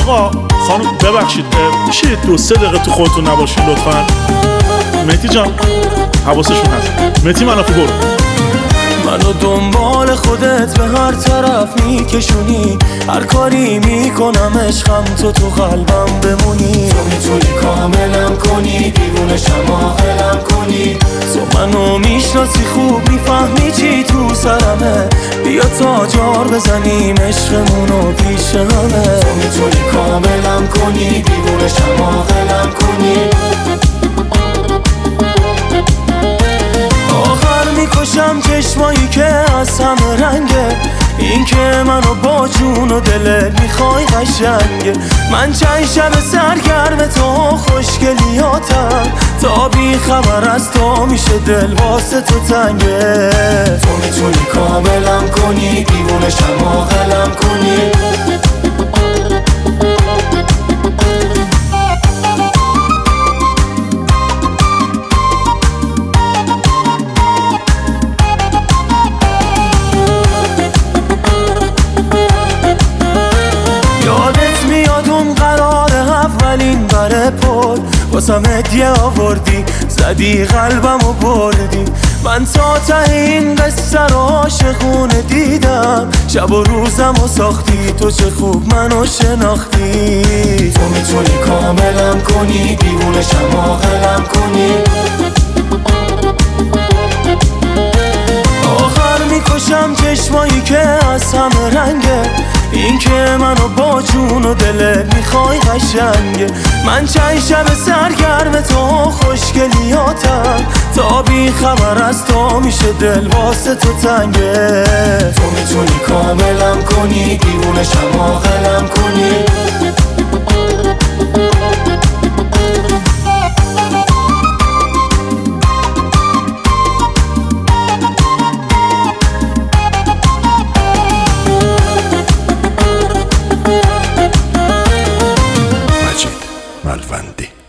آقا خانم ببخشید میشه 2-3 دقیقه تو خودتون نباشید لطفا. مهدی جان حواسشون هست. مهدی منافی برو. منو دنبال خودت به هر طرف میکشونی، هر کاری میکنم عشقم تو قلبم بمونی. تو میتونی کاملم کنی، دیوونشم عاقلم کنی. تو منو میشناسی خوب، میفهمی چی تو سرمه. بیا تا جار بزنیم عشقمونو پیش همه. تو میتونی کاملم کنی، دیوونشم عاقلم کنی. میکشم چشمایی که از همه رنگه، این که منو با جون و دلت میخوای قشنگه. من چند شب سرگرم تو خوشگلیاتم، تا بی خبر از تو میشه دل واسه تو تنگه. تو میتونی کاملم کنی، دیوونشم عاقلم کنی. اولین بره پر واسم هدیه آوردی، زدی قلبم و بردی. من تا ته این قصه رو عاشقونه دیدم، شب و روزم و ساختی. تو چه خوب منو شناختی. تو میتونی کاملم کنی، دیوونشم عاقلم کنی. آخر میکشم چشمایی که از همه رنگه، این که منو با جون و دلت میخوای قشنگه. من چند شب سرگرم تو خوشگلیاتم، تا بی خبر از تو میشه دل واسه تو تنگه. تو میتونی کاملم کنی، دیوونشم عاقلم کنی. ملوندی.